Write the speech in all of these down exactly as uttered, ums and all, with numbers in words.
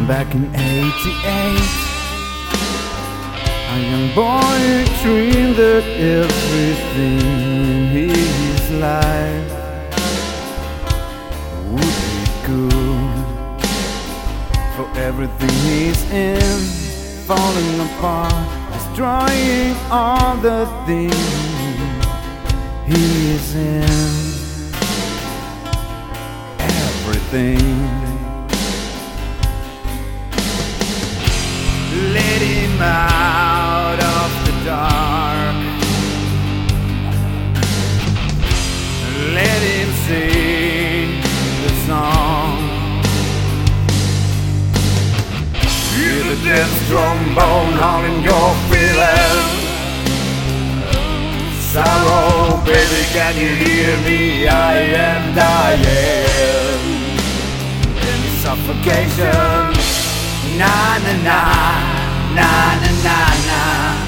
Back in eighty-eight, a young boy dreamed that everything in his life would be good. For everything he's in, falling apart, destroying all the things he is in. Everything. Let him out of the dark. Let him sing the song. Feel the death trombone howling your feelings. Sorrow, baby, can you hear me? I am dying in suffocation. Na na na, na na na na,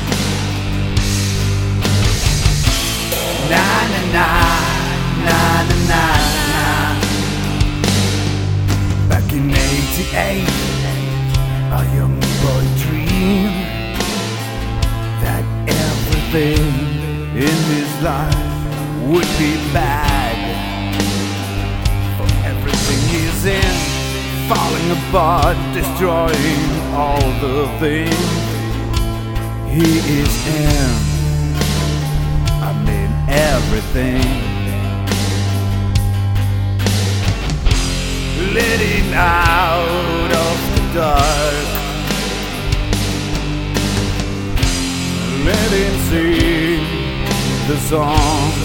na na na, na na na na. Back in eighty-eight, a young boy dreamed that everything in his life would be bad. For everything he's in, falling apart, destroying all the things he is in. I mean everything. Let him out of the dark. Let him sing the song.